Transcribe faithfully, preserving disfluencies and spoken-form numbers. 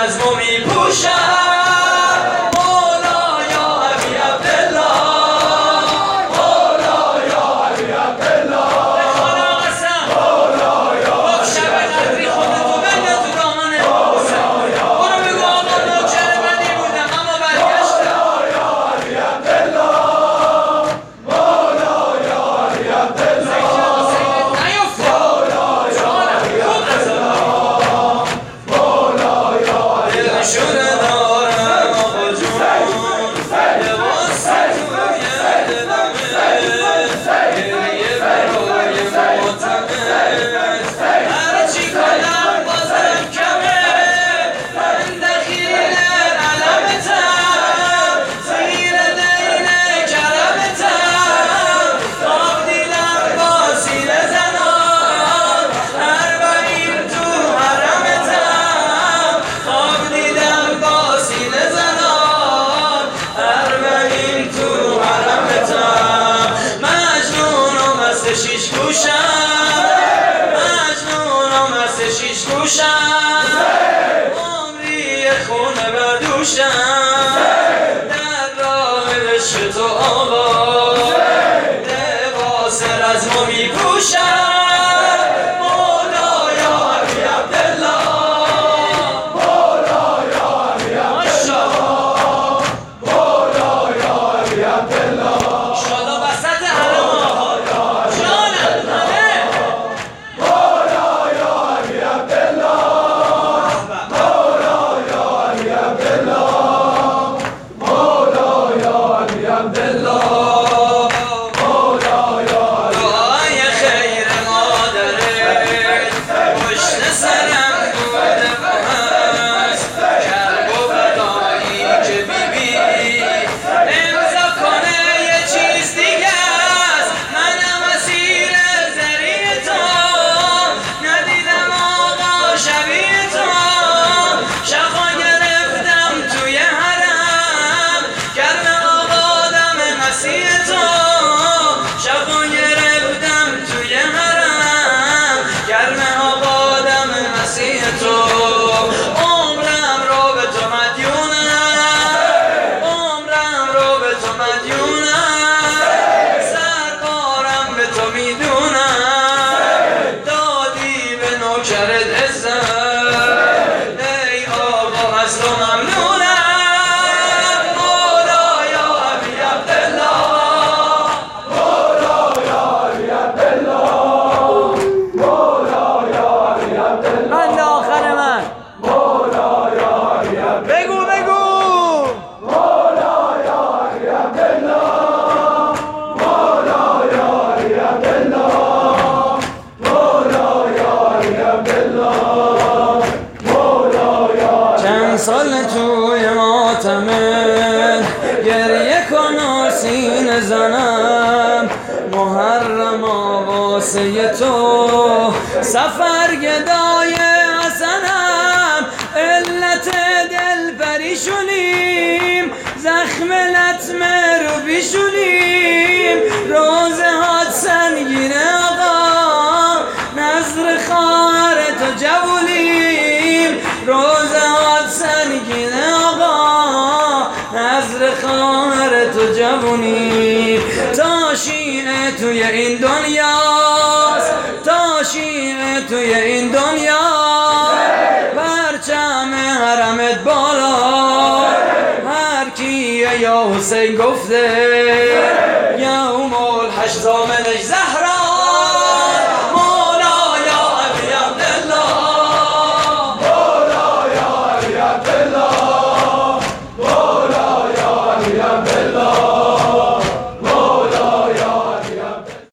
رزمو می پوشم شیش گوشم مجنونم از شیش گوشم عمری خونه بدوشم در راه عشق تو آقا لباس رزمو می پوشم سال توی ماتمه گریه کن و سینه زنم محرم واسه تو سفر گدای حسنم علت دل پریشونیم زخم لطم رو بیشونیم روزه هات سنگینه آقا نظر خواهر تو جوولیم روزه هات سنگینه آقا نظر خواهر تو جوونی تا شیعه توی این دنیاست تا شیعه توی این دنیاست پرچم حرمت بالا هر کیه یا حسین گفته یوم الحشر زامنش زهرا